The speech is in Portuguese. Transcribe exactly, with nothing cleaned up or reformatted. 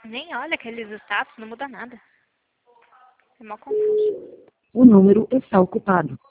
Nem olha aqueles status, não muda nada. É mó confuso. O número está ocupado.